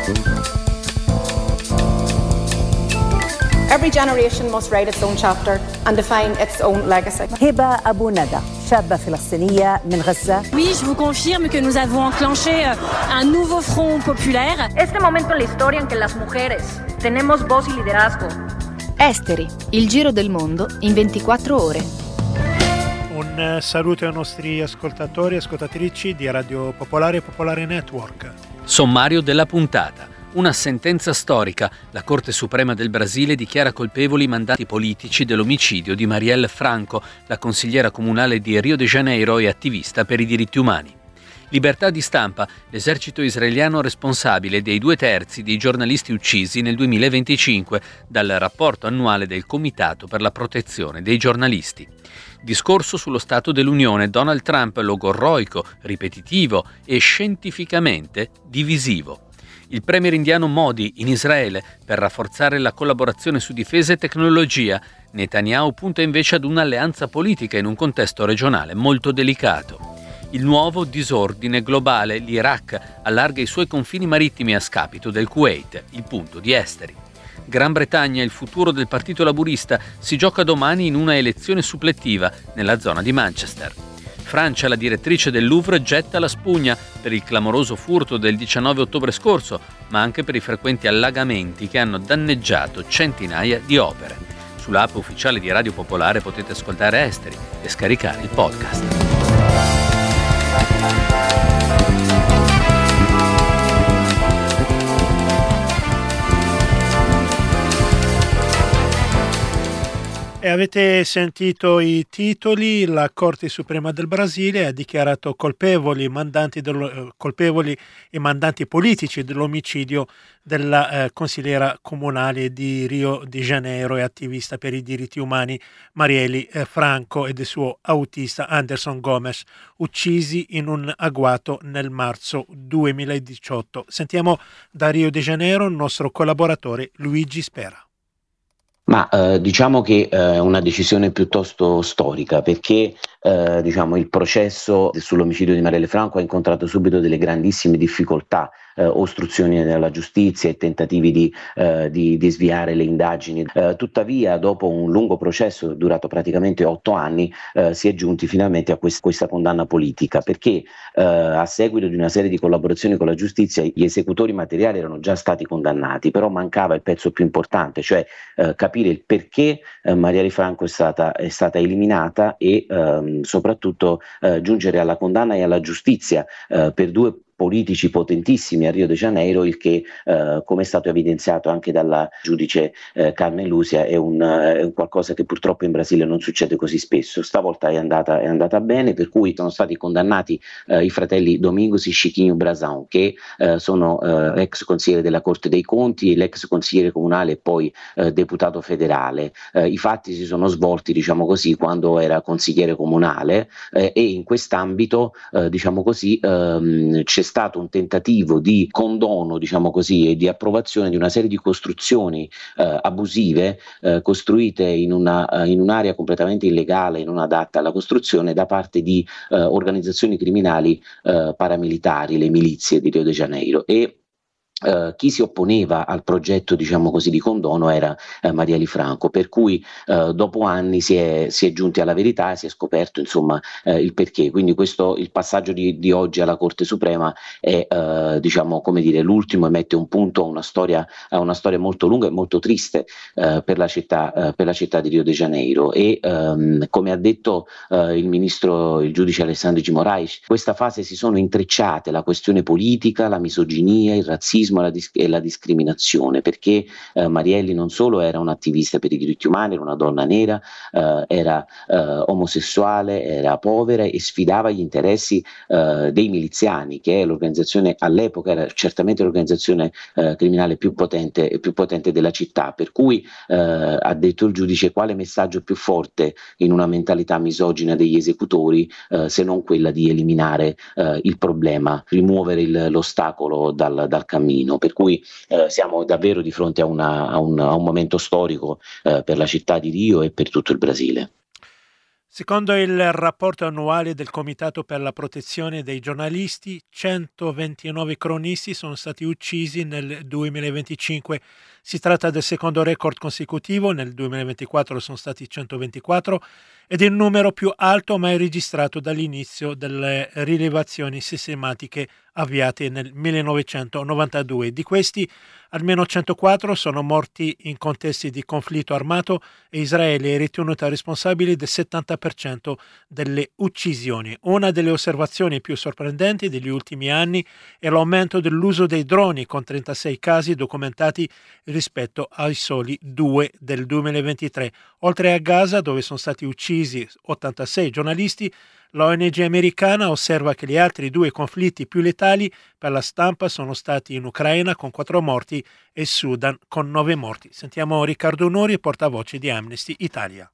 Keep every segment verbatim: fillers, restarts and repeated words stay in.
Every generation must write its own chapter and define its own legacy. هبة أبو ندى شابة فلسطينية من غزة. Oui, je vous confirme que nous avons enclenché un nouveau front populaire. Este momento en la historia en que las mujeres tenemos voz y liderazgo. Esteri, il giro del mondo in ventiquattro ore. Un saluto ai nostri ascoltatori e ascoltatrici di Radio Popolare e Popolare Network. Sommario della puntata. Una sentenza storica. La Corte Suprema del Brasile dichiara colpevoli i mandati politici dell'omicidio di Marielle Franco, la consigliera comunale di Rio de Janeiro e attivista per i diritti umani. Libertà di stampa. L'esercito israeliano responsabile dei due terzi dei giornalisti uccisi nel duemilaventicinque dal rapporto annuale del Comitato per la protezione dei giornalisti. Discorso sullo Stato dell'Unione. Donald Trump logorroico, ripetitivo e scientificamente divisivo. Il premier indiano Modi in Israele per rafforzare la collaborazione su difesa e tecnologia. Netanyahu punta invece ad un'alleanza politica in un contesto regionale molto delicato. Il nuovo disordine globale. L'Iraq allarga i suoi confini marittimi a scapito del Kuwait, il punto di Esteri. Gran Bretagna, il futuro del Partito Laburista si gioca domani in una elezione supplettiva nella zona di Manchester. Francia, la direttrice del Louvre getta la spugna per il clamoroso furto del diciannove ottobre scorso, ma anche per i frequenti allagamenti che hanno danneggiato centinaia di opere. Sull'app ufficiale di Radio Popolare potete ascoltare Esteri e scaricare il podcast. E avete sentito i titoli. La Corte Suprema del Brasile ha dichiarato colpevoli i mandanti, dello, colpevoli i mandanti politici dell'omicidio della eh, consigliera comunale di Rio de Janeiro e attivista per i diritti umani Marielle eh, Franco e del suo autista Anderson Gomes, uccisi in un agguato nel marzo duemiladiciotto. Sentiamo da Rio de Janeiro il nostro collaboratore Luigi Spera. Ma eh, diciamo che è eh, una decisione piuttosto storica, perché eh, diciamo il processo sull'omicidio di Marielle Franco ha incontrato subito delle grandissime difficoltà, eh, ostruzioni della giustizia e tentativi di, eh, di, di sviare le indagini. Eh, tuttavia, dopo un lungo processo durato praticamente otto anni, eh, si è giunti finalmente a quest- questa condanna politica, perché eh, a seguito di una serie di collaborazioni con la giustizia gli esecutori materiali erano già stati condannati, però mancava il pezzo più importante, cioè eh, capire il perché eh, Marielle Franco è stata, è stata eliminata e ehm, soprattutto eh, giungere alla condanna e alla giustizia eh, per due politici potentissimi a Rio de Janeiro, il che eh, come è stato evidenziato anche dalla giudice eh, Carmen Lusia è un, è un qualcosa che purtroppo in Brasile non succede così spesso. Stavolta è andata, è andata bene, per cui sono stati condannati eh, i fratelli Domingos e Chiquinho Brazão, che eh, sono eh, ex consigliere della Corte dei Conti, l'ex consigliere comunale e poi eh, deputato federale. Eh, I fatti si sono svolti, diciamo così, quando era consigliere comunale eh, e in quest'ambito, eh, diciamo così, ehm, c'è stato un tentativo di condono, diciamo così, e di approvazione di una serie di costruzioni eh, abusive eh, costruite in, una, uh, in un'area completamente illegale e non adatta alla costruzione da parte di eh, organizzazioni criminali eh, paramilitari, le milizie di Rio de Janeiro. E Uh, chi si opponeva al progetto, diciamo così, di condono era uh, Marielle Franco, per cui uh, dopo anni si è, si è giunti alla verità e si è scoperto insomma uh, il perché. Quindi questo, il passaggio di, di oggi alla Corte Suprema è uh, diciamo come dire l'ultimo e mette un punto a una storia, a una storia molto lunga e molto triste uh, per la città uh, per la città di Rio de Janeiro. E um, come ha detto uh, il ministro, il giudice Alessandro G. Moraes, questa fase si sono intrecciate la questione politica, la misoginia, il razzismo La dis- e la discriminazione, perché eh, Marielle non solo era un'attivista per i diritti umani, era una donna nera, eh, era eh, omosessuale, era povera e sfidava gli interessi eh, dei miliziani, che è l'organizzazione, all'epoca era certamente l'organizzazione eh, criminale più potente, più potente della città, per cui eh, ha detto il giudice: quale messaggio più forte in una mentalità misogina degli esecutori eh, se non quella di eliminare eh, il problema, rimuovere il, l'ostacolo dal, dal cammino. Per cui eh, siamo davvero di fronte a, una, a, un, a un momento storico eh, per la città di Rio e per tutto il Brasile. Secondo il rapporto annuale del Comitato per la protezione dei giornalisti, centoventinove cronisti sono stati uccisi nel duemilaventicinque. Si tratta del secondo record consecutivo, nel duemilaventiquattro sono stati centoventiquattro, ed il numero più alto mai registrato dall'inizio delle rilevazioni sistematiche avviate nel millenovecentonovantadue. Di questi, almeno centoquattro sono morti in contesti di conflitto armato e Israele è ritenuta responsabile del settanta per cento delle uccisioni. Una delle osservazioni più sorprendenti degli ultimi anni è l'aumento dell'uso dei droni, con trentasei casi documentati rispetto ai soli due del duemilaventitré. Oltre a Gaza, dove sono stati uccisi ottantasei giornalisti, l'O N G americana osserva che gli altri due conflitti più letali per la stampa sono stati in Ucraina con quattro morti e Sudan con nove morti. Sentiamo Riccardo Nori, portavoce di Amnesty Italia.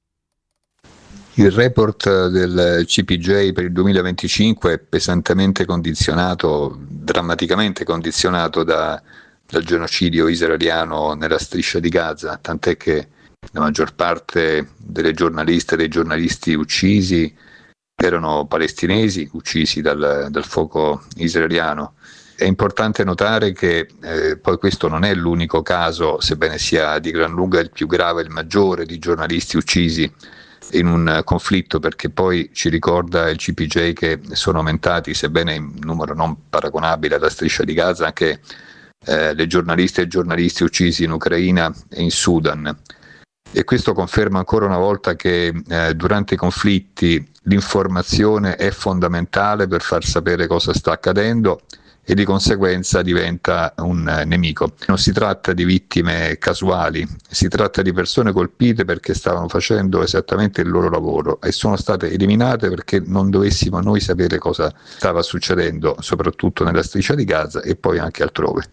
Il report del C P J per il duemilaventicinque è pesantemente condizionato, drammaticamente condizionato da, dal genocidio israeliano nella striscia di Gaza, tant'è che la maggior parte delle giornaliste e dei giornalisti uccisi erano palestinesi, uccisi dal, dal fuoco israeliano. È importante notare che eh, poi questo non è l'unico caso, sebbene sia di gran lunga il più grave, il maggiore di giornalisti uccisi in un conflitto, perché poi ci ricorda il C P J che sono aumentati, sebbene in numero non paragonabile alla striscia di Gaza, anche eh, le giornaliste e i giornalisti uccisi in Ucraina e in Sudan. E questo conferma ancora una volta che eh, durante i conflitti l'informazione è fondamentale per far sapere cosa sta accadendo e di conseguenza diventa un eh, nemico. Non si tratta di vittime casuali, si tratta di persone colpite perché stavano facendo esattamente il loro lavoro e sono state eliminate perché non dovessimo noi sapere cosa stava succedendo, soprattutto nella striscia di Gaza e poi anche altrove.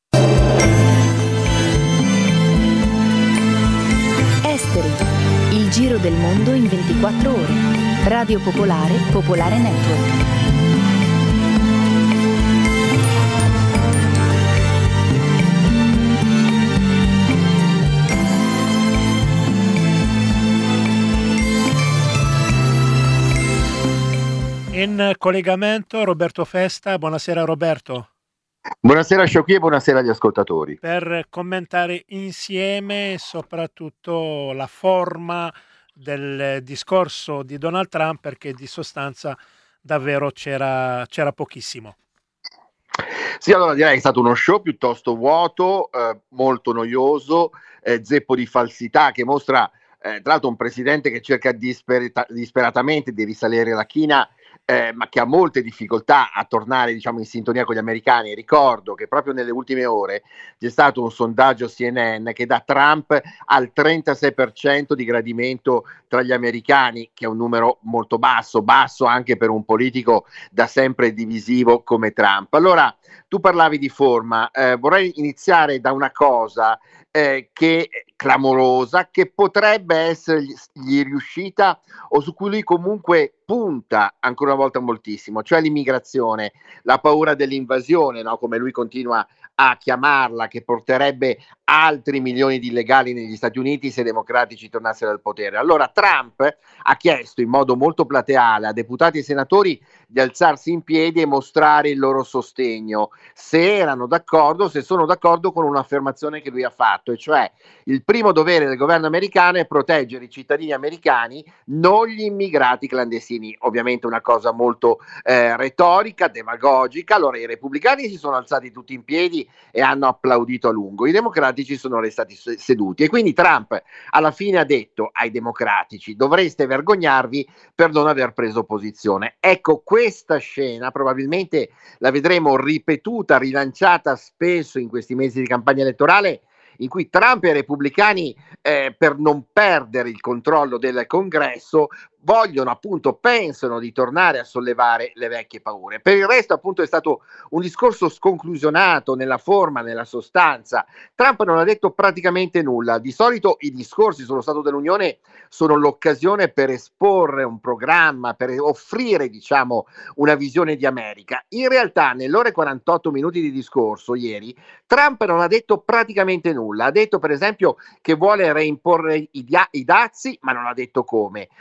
Il giro del mondo in ventiquattro ore. Radio Popolare, Popolare Network. In collegamento Roberto Festa. Buonasera Roberto. Buonasera Sciocchi e buonasera agli ascoltatori. Per commentare insieme soprattutto la forma del discorso di Donald Trump, perché di sostanza davvero c'era, c'era pochissimo. Sì, allora direi che è stato uno show piuttosto vuoto, eh, molto noioso, eh, zeppo di falsità che mostra eh, tra l'altro un presidente che cerca disperata, disperatamente di risalire la china, Eh, ma che ha molte difficoltà a tornare, diciamo, in sintonia con gli americani. Ricordo che proprio nelle ultime ore c'è stato un sondaggio C N N che dà Trump al trentasei per cento di gradimento tra gli americani, che è un numero molto basso, basso anche per un politico da sempre divisivo come Trump. Allora, tu parlavi di forma, eh, vorrei iniziare da una cosa eh, che clamorosa, che potrebbe essergli riuscita o su cui lui comunque punta ancora una volta moltissimo, cioè l'immigrazione, la paura dell'invasione, no? Come lui continua a chiamarla, che porterebbe altri milioni di illegali negli Stati Uniti se i democratici tornassero al potere. Allora Trump ha chiesto in modo molto plateale a deputati e senatori di alzarsi in piedi e mostrare il loro sostegno, se erano d'accordo, se sono d'accordo con un'affermazione che lui ha fatto, e cioè il primo dovere del governo americano è proteggere i cittadini americani, non gli immigrati clandestini. Ovviamente una cosa molto eh, retorica, demagogica. Allora i repubblicani si sono alzati tutti in piedi e hanno applaudito a lungo, i democratici sono restati seduti, e quindi Trump alla fine ha detto ai democratici: dovreste vergognarvi per non aver preso posizione. Ecco, questa scena probabilmente la vedremo ripetuta, rilanciata spesso in questi mesi di campagna elettorale, in cui Trump e i repubblicani, eh, per non perdere il controllo del Congresso, vogliono appunto, pensano di tornare a sollevare le vecchie paure. Per il resto appunto è stato un discorso sconclusionato nella forma, nella sostanza. Trump non ha detto praticamente nulla. Di solito i discorsi sullo Stato dell'Unione sono l'occasione per esporre un programma, per offrire, diciamo, una visione di America. In realtà nell'ora e quarantotto minuti di discorso ieri Trump non ha detto praticamente nulla. Ha detto per esempio che vuole reimporre i, dia- i dazi, ma non ha detto come. Non ha chiamato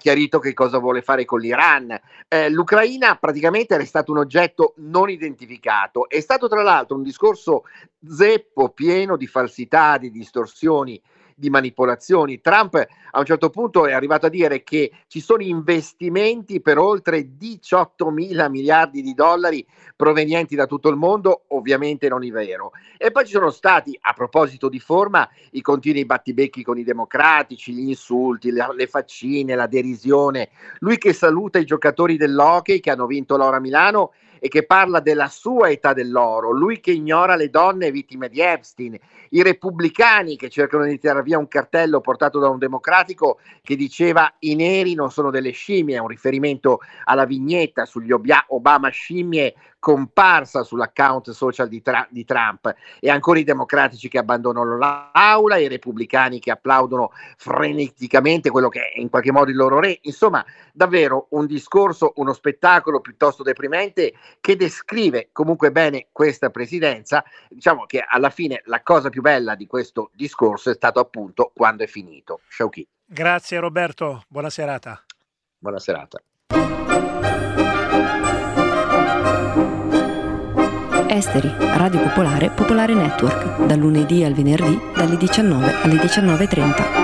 chiarito che cosa vuole fare con l'Iran. Eh, L'Ucraina praticamente è stato un oggetto non identificato, è stato tra l'altro un discorso zeppo, pieno di falsità, di distorsioni, di manipolazioni. Trump a un certo punto è arrivato a dire che ci sono investimenti per oltre diciotto mila miliardi di dollari provenienti da tutto il mondo, ovviamente non è vero. E poi ci sono stati, a proposito di forma, i continui battibecchi con i democratici, gli insulti, le, le faccine, la derisione. Lui che saluta i giocatori dell'hockey che hanno vinto l'oro a Milano e che parla della sua età dell'oro, lui che ignora le donne vittime di Epstein, i repubblicani che cercano di tirare via un cartello portato da un democratico che diceva i neri non sono delle scimmie, è un riferimento alla vignetta sugli Obama scimmie comparsa sull'account social di, tra- di Trump, e ancora i democratici che abbandonano l'aula, i repubblicani che applaudono freneticamente quello che è in qualche modo il loro re. Insomma, davvero un discorso, uno spettacolo piuttosto deprimente che descrive comunque bene questa presidenza. Diciamo che alla fine la cosa più bella di questo discorso è stato appunto quando è finito. Sciauchi. Grazie Roberto, buona serata. Buona serata. Esteri, Radio Popolare, Popolare Network, dal lunedì al venerdì, dalle diciannove alle diciannove e trenta.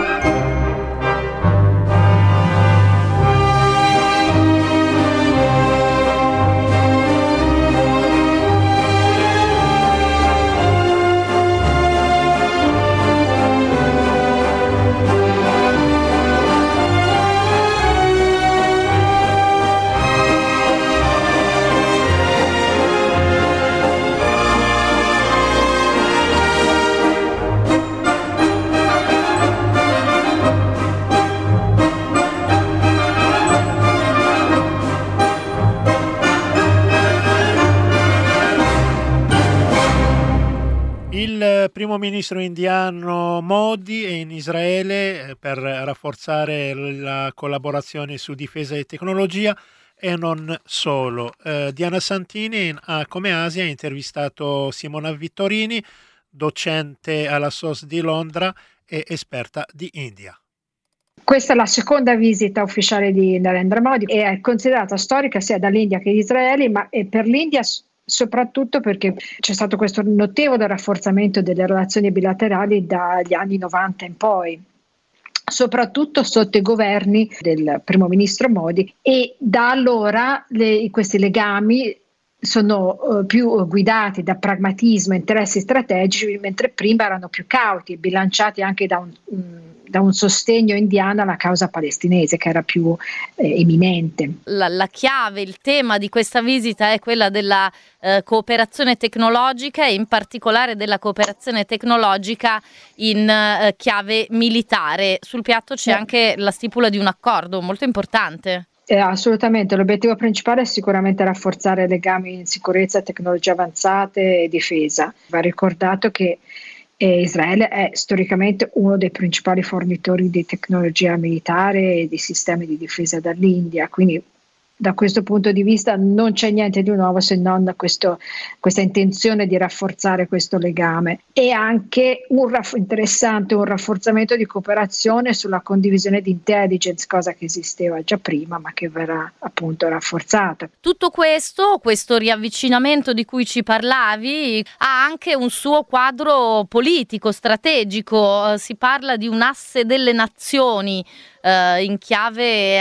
Il primo ministro indiano Modi è in Israele per rafforzare la collaborazione su difesa e tecnologia e non solo. Eh, Diana Santini ha come Asia intervistato Simona Vittorini, docente alla S O S di Londra e esperta di India. Questa è la seconda visita ufficiale di Narendra Modi e è considerata storica sia dall'India che di Israele, ma per l'India soprattutto perché c'è stato questo notevole rafforzamento delle relazioni bilaterali dagli anni novanta in poi, soprattutto sotto i governi del primo ministro Modi, e da allora le, questi legami sono uh, più guidati da pragmatismo e interessi strategici, mentre prima erano più cauti e bilanciati anche da un, um, da un sostegno indiano alla causa palestinese che era più eh, eminente. La, la chiave, il tema di questa visita è quella della eh, cooperazione tecnologica e in particolare della cooperazione tecnologica in eh, chiave militare. Sul piatto c'è eh. anche la stipula di un accordo molto importante. Eh, assolutamente, l'obiettivo principale è sicuramente rafforzare legami in sicurezza, tecnologie avanzate e difesa. Va ricordato che eh, Israele è storicamente uno dei principali fornitori di tecnologia militare e di sistemi di difesa dall'India, quindi da questo punto di vista non c'è niente di nuovo se non questo, questa intenzione di rafforzare questo legame, e anche un raff- interessante un rafforzamento di cooperazione sulla condivisione di intelligence, cosa che esisteva già prima ma che verrà appunto rafforzata. Tutto questo, questo riavvicinamento di cui ci parlavi, ha anche un suo quadro politico, strategico. Si parla di un asse delle nazioni Uh, in chiave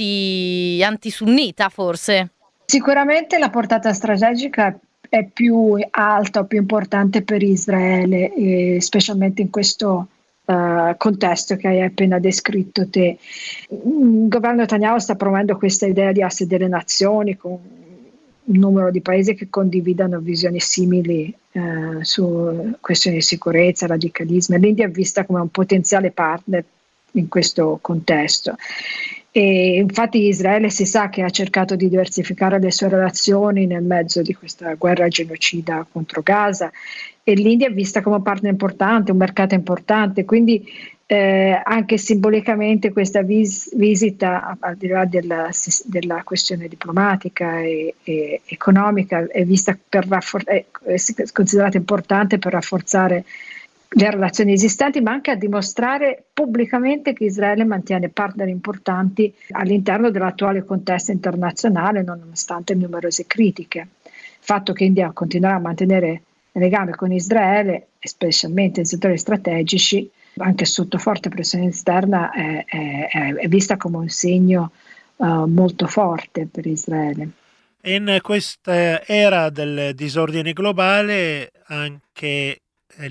anti, anti-sunnita forse? Sicuramente la portata strategica è più alta o più importante per Israele, eh, specialmente in questo uh, contesto che hai appena descritto te. Il governo Netanyahu sta promuovendo questa idea di asse delle nazioni con un numero di paesi che condividano visioni simili uh, su questioni di sicurezza, radicalismo. L'India è vista come un potenziale partner in questo contesto, e infatti Israele si sa che ha cercato di diversificare le sue relazioni nel mezzo di questa guerra genocida contro Gaza, e l'India è vista come un partner importante, un mercato importante, quindi eh, anche simbolicamente questa vis- visita, al di là della, della questione diplomatica e, e economica, è vista per raffor- è considerata importante per rafforzare le relazioni esistenti, ma anche a dimostrare pubblicamente che Israele mantiene partner importanti all'interno dell'attuale contesto internazionale, nonostante numerose critiche. Il fatto che India continuerà a mantenere legame con Israele, specialmente in settori strategici, anche sotto forte pressione esterna, è, è, è vista come un segno uh, molto forte per Israele. In questa era del disordine globale anche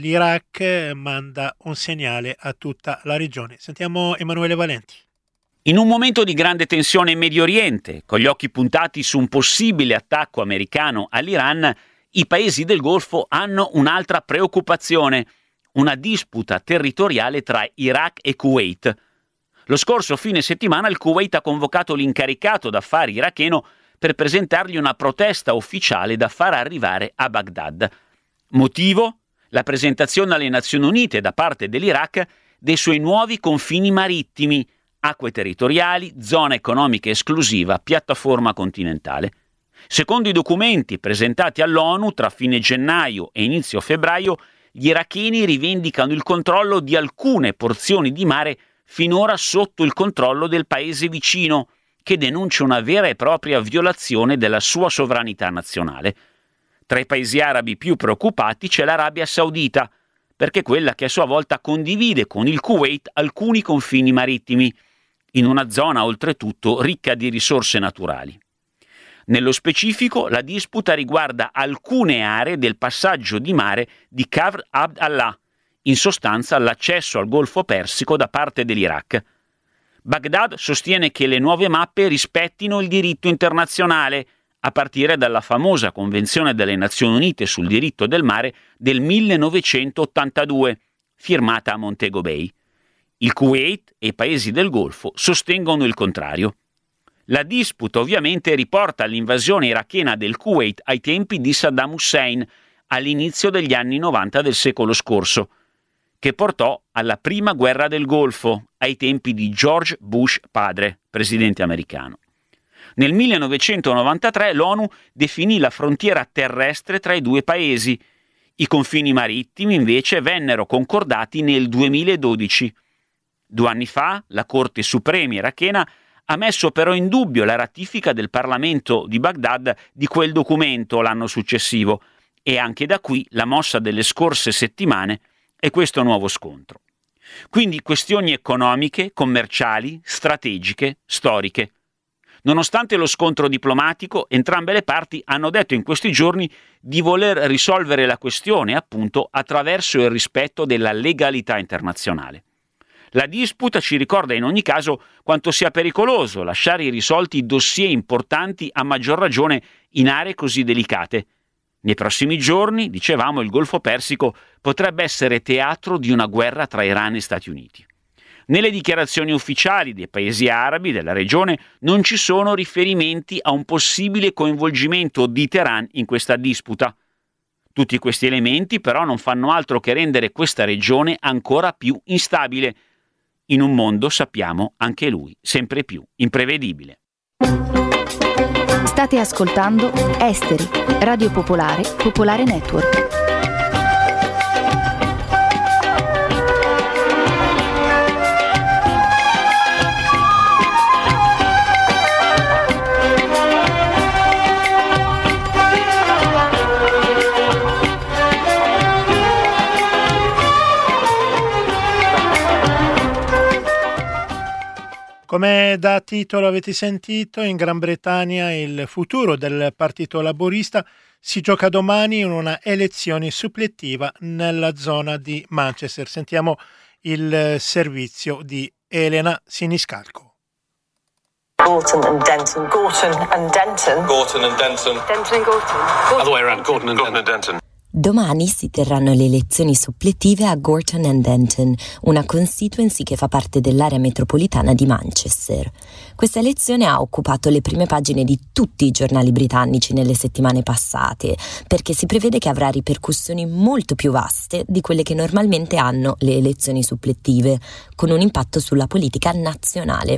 l'Iraq manda un segnale a tutta la regione. Sentiamo Emanuele Valenti. In un momento di grande tensione in Medio Oriente, con gli occhi puntati su un possibile attacco americano all'Iran, i paesi del Golfo hanno un'altra preoccupazione, una disputa territoriale tra Iraq e Kuwait. Lo scorso fine settimana il Kuwait ha convocato l'incaricato d'affari iracheno per presentargli una protesta ufficiale da far arrivare a Baghdad. Motivo? La presentazione alle Nazioni Unite da parte dell'Iraq dei suoi nuovi confini marittimi, acque territoriali, zona economica esclusiva, piattaforma continentale. Secondo i documenti presentati all'ONU tra fine gennaio e inizio febbraio, gli iracheni rivendicano il controllo di alcune porzioni di mare finora sotto il controllo del paese vicino, che denuncia una vera e propria violazione della sua sovranità nazionale. Tra i paesi arabi più preoccupati c'è l'Arabia Saudita, perché è quella che a sua volta condivide con il Kuwait alcuni confini marittimi, in una zona oltretutto ricca di risorse naturali. Nello specifico, la disputa riguarda alcune aree del passaggio di mare di Kafr Abd Allah, in sostanza l'accesso al Golfo Persico da parte dell'Iraq. Baghdad sostiene che le nuove mappe rispettino il diritto internazionale, a partire dalla famosa Convenzione delle Nazioni Unite sul diritto del mare del millenovecentottantadue, firmata a Montego Bay. Il Kuwait e i paesi del Golfo sostengono il contrario. La disputa ovviamente riporta all'invasione irachena del Kuwait ai tempi di Saddam Hussein, all'inizio degli anni novanta del secolo scorso, che portò alla prima guerra del Golfo, ai tempi di George Bush padre, presidente americano. Nel millenovecentonovantatré l'ONU definì la frontiera terrestre tra i due paesi. I confini marittimi invece vennero concordati nel duemiladodici. Due anni fa la Corte Suprema irachena ha messo però in dubbio la ratifica del Parlamento di Baghdad di quel documento l'anno successivo, e anche da qui la mossa delle scorse settimane è questo nuovo scontro. Quindi questioni economiche, commerciali, strategiche, storiche. Nonostante lo scontro diplomatico, entrambe le parti hanno detto in questi giorni di voler risolvere la questione, appunto, attraverso il rispetto della legalità internazionale. La disputa ci ricorda in ogni caso quanto sia pericoloso lasciare irrisolti dossier importanti, a maggior ragione in aree così delicate. Nei prossimi giorni, dicevamo, il Golfo Persico potrebbe essere teatro di una guerra tra Iran e Stati Uniti. Nelle dichiarazioni ufficiali dei paesi arabi della regione non ci sono riferimenti a un possibile coinvolgimento di Teheran in questa disputa. Tutti questi elementi però non fanno altro che rendere questa regione ancora più instabile, in un mondo, sappiamo, anche lui, sempre più imprevedibile. State ascoltando Esteri, Radio Popolare, Popolare Network. Come da titolo avete sentito, in Gran Bretagna il futuro del Partito Laburista si gioca domani in una elezione suppletiva nella zona di Manchester. Sentiamo il servizio di Elena Siniscalco. Gorton and Denton. Gorton and Denton. Gorton and Denton. Denton and Gorton. Other way around. Gorton and Gorton and Denton. Domani si terranno le elezioni suppletive a Gorton and Denton, una constituency che fa parte dell'area metropolitana di Manchester. Questa elezione ha occupato le prime pagine di tutti i giornali britannici nelle settimane passate, perché si prevede che avrà ripercussioni molto più vaste di quelle che normalmente hanno le elezioni suppletive, con un impatto sulla politica nazionale.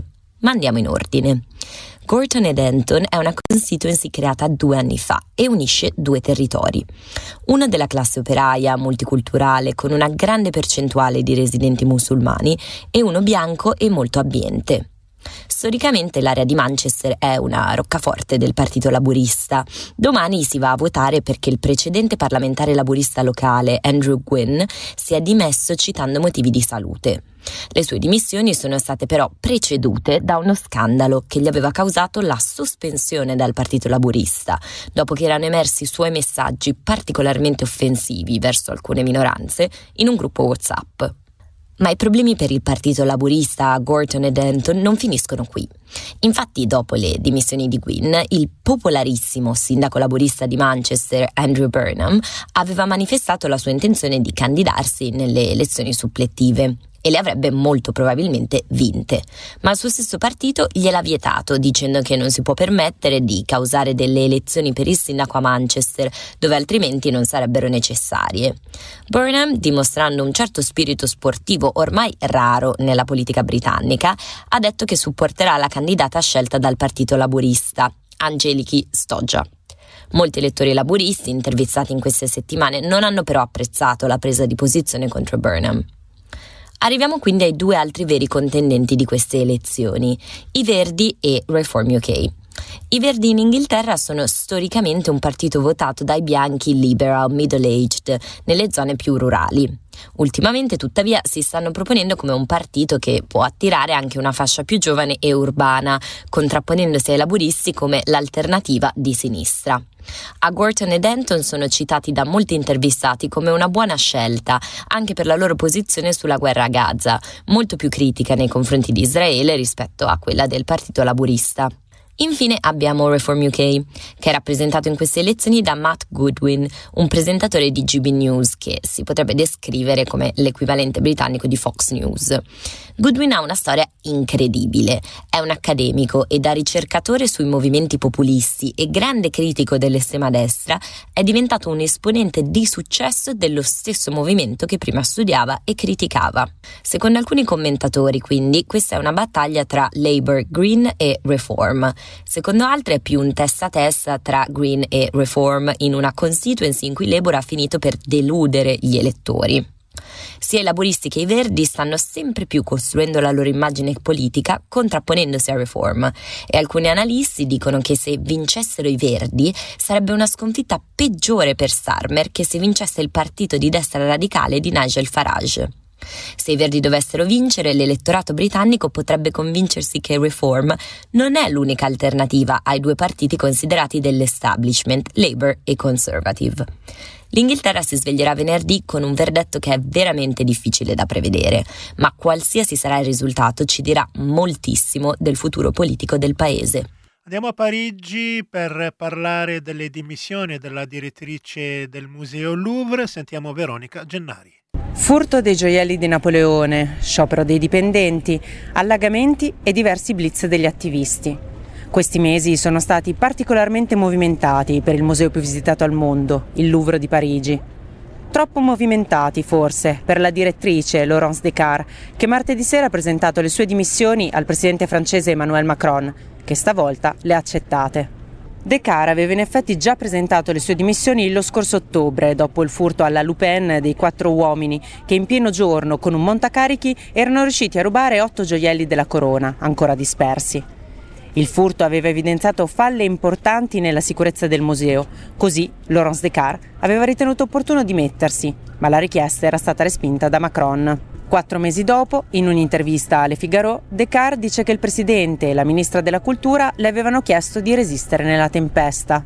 Ma andiamo in ordine. Gorton e Denton è una constituency creata due anni fa e unisce due territori. Uno della classe operaia, multiculturale, con una grande percentuale di residenti musulmani, e uno bianco e molto abbiente. Storicamente l'area di Manchester è una roccaforte del Partito Laburista. Domani si va a votare perché il precedente parlamentare laburista locale, Andrew Gwynn, si è dimesso citando motivi di salute. Le sue dimissioni sono state però precedute da uno scandalo che gli aveva causato la sospensione dal Partito Laburista, dopo che erano emersi suoi messaggi particolarmente offensivi verso alcune minoranze in un gruppo WhatsApp. Ma i problemi per il Partito Laburista a Gorton e Denton non finiscono qui. Infatti, dopo le dimissioni di Gwynn, il popolarissimo sindaco laburista di Manchester, Andrew Burnham, aveva manifestato la sua intenzione di candidarsi nelle elezioni suppletive e le avrebbe molto probabilmente vinte. Ma il suo stesso partito gliel'ha vietato, dicendo che non si può permettere di causare delle elezioni per il sindaco a Manchester, dove altrimenti non sarebbero necessarie. Burnham, dimostrando un certo spirito sportivo ormai raro nella politica britannica, ha detto che supporterà la candidata scelta dal Partito Laburista, Angeliki Stoja. Molti elettori laburisti intervistati in queste settimane non hanno però apprezzato la presa di posizione contro Burnham. Arriviamo quindi ai due altri veri contendenti di queste elezioni, i Verdi e Reform U K. I Verdi in Inghilterra sono storicamente un partito votato dai bianchi liberal middle-aged nelle zone più rurali. Ultimamente, tuttavia, si stanno proponendo come un partito che può attirare anche una fascia più giovane e urbana, contrapponendosi ai laburisti come l'alternativa di sinistra. A Gorton e Denton sono citati da molti intervistati come una buona scelta, anche per la loro posizione sulla guerra a Gaza, molto più critica nei confronti di Israele rispetto a quella del Partito Laburista. Infine abbiamo Reform U K, che è rappresentato in queste elezioni da Matt Goodwin, un presentatore di G B News che si potrebbe descrivere come l'equivalente britannico di Fox News. Goodwin ha una storia incredibile, è un accademico e da ricercatore sui movimenti populisti e grande critico dell'estrema destra è diventato un esponente di successo dello stesso movimento che prima studiava e criticava. Secondo alcuni commentatori, quindi, questa è una battaglia tra Labour, Green e Reform. Secondo altri è più un testa a testa tra Green e Reform in una constituency in cui Labour ha finito per deludere gli elettori. Sia i laburisti che i verdi stanno sempre più costruendo la loro immagine politica contrapponendosi a Reform e alcuni analisti dicono che se vincessero i verdi sarebbe una sconfitta peggiore per Starmer che se vincesse il partito di destra radicale di Nigel Farage. Se i Verdi dovessero vincere, l'elettorato britannico potrebbe convincersi che Reform non è l'unica alternativa ai due partiti considerati dell'establishment, Labour e Conservative. L'Inghilterra si sveglierà venerdì con un verdetto che è veramente difficile da prevedere, ma qualsiasi sarà il risultato ci dirà moltissimo del futuro politico del paese. Andiamo a Parigi per parlare delle dimissioni della direttrice del Museo Louvre. Sentiamo Veronica Gennari. Furto dei gioielli di Napoleone, sciopero dei dipendenti, allagamenti e diversi blitz degli attivisti. Questi mesi sono stati particolarmente movimentati per il museo più visitato al mondo, il Louvre di Parigi. Troppo movimentati, forse, per la direttrice Laurence Descartes, che martedì sera ha presentato le sue dimissioni al presidente francese Emmanuel Macron, che stavolta le ha accettate. Descartes aveva in effetti già presentato le sue dimissioni lo scorso ottobre, dopo il furto alla Lupin dei quattro uomini che in pieno giorno con un montacarichi erano riusciti a rubare otto gioielli della corona, ancora dispersi. Il furto aveva evidenziato falle importanti nella sicurezza del museo, così Laurence Descartes aveva ritenuto opportuno dimettersi, ma la richiesta era stata respinta da Macron. Quattro mesi dopo, in un'intervista a Le Figaro, Descartes dice che il presidente e la ministra della cultura le avevano chiesto di resistere nella tempesta.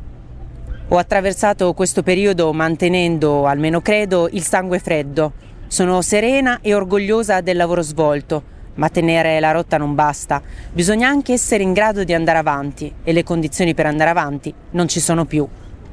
Ho attraversato questo periodo mantenendo, almeno credo, il sangue freddo. Sono serena e orgogliosa del lavoro svolto, ma tenere la rotta non basta. Bisogna anche essere in grado di andare avanti e le condizioni per andare avanti non ci sono più.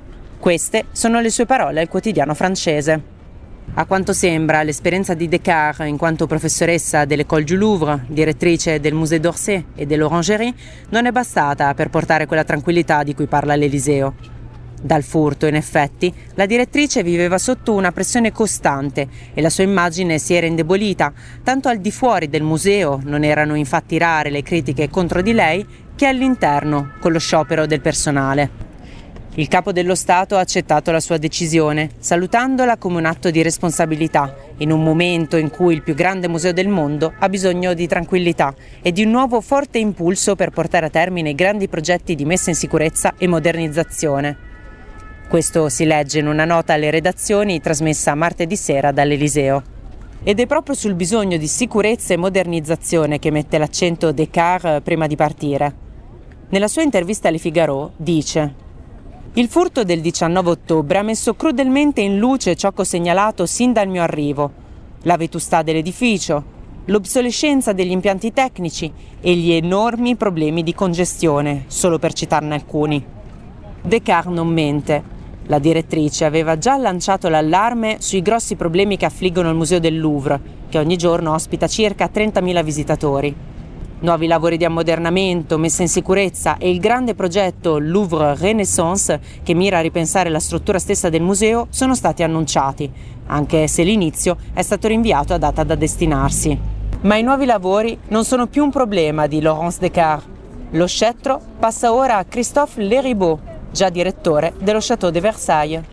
Queste sono le sue parole al quotidiano francese. A quanto sembra, l'esperienza di Descartes in quanto professoressa dell'École du Louvre, direttrice del Musée d'Orsay e dell'Orangerie, non è bastata per portare quella tranquillità di cui parla l'Eliseo. Dal furto, in effetti, la direttrice viveva sotto una pressione costante e la sua immagine si era indebolita, tanto al di fuori del museo non erano infatti rare le critiche contro di lei, che all'interno, con lo sciopero del personale. Il capo dello Stato ha accettato la sua decisione, salutandola come un atto di responsabilità, in un momento in cui il più grande museo del mondo ha bisogno di tranquillità e di un nuovo forte impulso per portare a termine grandi progetti di messa in sicurezza e modernizzazione. Questo si legge in una nota alle redazioni trasmessa martedì sera dall'Eliseo. Ed è proprio sul bisogno di sicurezza e modernizzazione che mette l'accento Descartes prima di partire. Nella sua intervista alle Figaro dice: «Il furto del diciannove ottobre ha messo crudelmente in luce ciò che ho segnalato sin dal mio arrivo, la vetustà dell'edificio, l'obsolescenza degli impianti tecnici e gli enormi problemi di congestione, solo per citarne alcuni». Descartes non mente. La direttrice aveva già lanciato l'allarme sui grossi problemi che affliggono il Museo del Louvre, che ogni giorno ospita circa trentamila visitatori. Nuovi lavori di ammodernamento, messa in sicurezza e il grande progetto Louvre Renaissance, che mira a ripensare la struttura stessa del museo, sono stati annunciati, anche se l'inizio è stato rinviato a data da destinarsi. Ma i nuovi lavori non sono più un problema di Laurence Descartes. Lo scettro passa ora a Christophe Leribaud, già direttore dello Château de Versailles.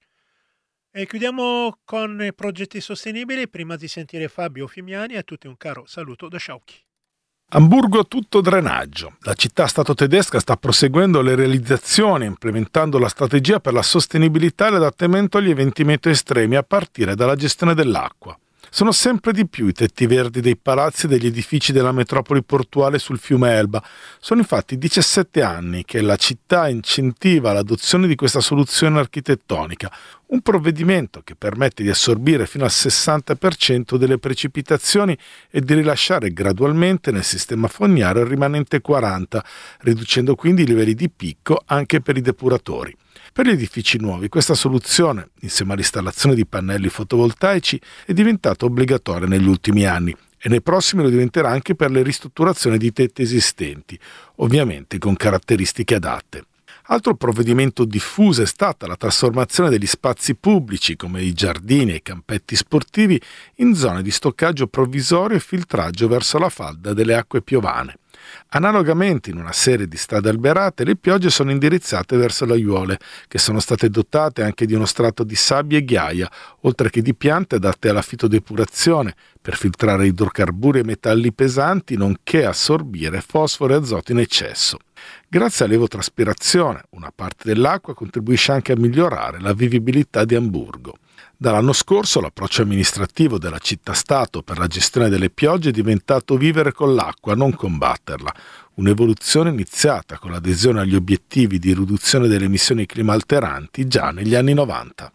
E chiudiamo con i progetti sostenibili. Prima di sentire Fabio Fimiani, a tutti un caro saluto da Sciauchi. Amburgo tutto drenaggio. La città-stato tedesca sta proseguendo le realizzazioni, implementando la strategia per la sostenibilità e l'adattamento agli eventi meteo estremi a partire dalla gestione dell'acqua. Sono sempre di più i tetti verdi dei palazzi e degli edifici della metropoli portuale sul fiume Elba. Sono infatti diciassette anni che la città incentiva l'adozione di questa soluzione architettonica, un provvedimento che permette di assorbire fino al sessanta per cento delle precipitazioni e di rilasciare gradualmente nel sistema fognario il rimanente quaranta per cento, riducendo quindi i livelli di picco anche per i depuratori. Per gli edifici nuovi questa soluzione, insieme all'installazione di pannelli fotovoltaici, è diventata obbligatoria negli ultimi anni e nei prossimi lo diventerà anche per le ristrutturazioni di tetti esistenti, ovviamente con caratteristiche adatte. Altro provvedimento diffuso è stata la trasformazione degli spazi pubblici, come i giardini e i campetti sportivi, in zone di stoccaggio provvisorio e filtraggio verso la falda delle acque piovane. Analogamente, in una serie di strade alberate, le piogge sono indirizzate verso le aiuole, che sono state dotate anche di uno strato di sabbia e ghiaia, oltre che di piante adatte alla fitodepurazione, per filtrare idrocarburi e metalli pesanti, nonché assorbire fosforo e azoto in eccesso. Grazie all'evotraspirazione, una parte dell'acqua contribuisce anche a migliorare la vivibilità di Amburgo. Dall'anno scorso l'approccio amministrativo della città-stato per la gestione delle piogge è diventato vivere con l'acqua, non combatterla, un'evoluzione iniziata con l'adesione agli obiettivi di riduzione delle emissioni climalteranti già negli anni novanta.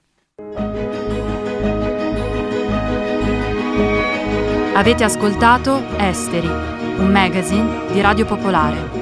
Avete ascoltato Esteri, un magazine di Radio Popolare.